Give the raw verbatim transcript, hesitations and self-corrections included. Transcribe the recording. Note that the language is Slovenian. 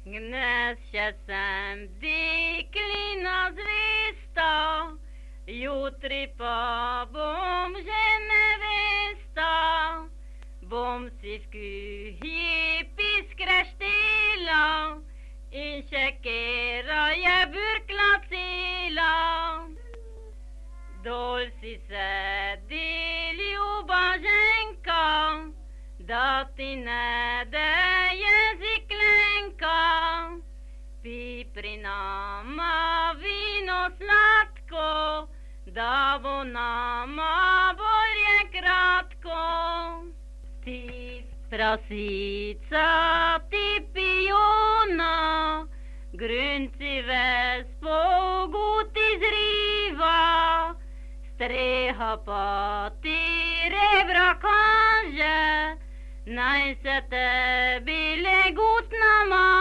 Gnesie sem deklina zvesta, jutri pa bom že nevesta. Bom si v kuhji piskre štela in še kera je burkla cela. Dol si sedi ljuba ženka, da ti ne de jezik lenka. Pi pri nama vino sladko, da bo nama bolje kratko. Ti prasica, ti pijona, grunci ves poguti zriva. Streha pa ti rebra kaže, naj se tebi legutna ma.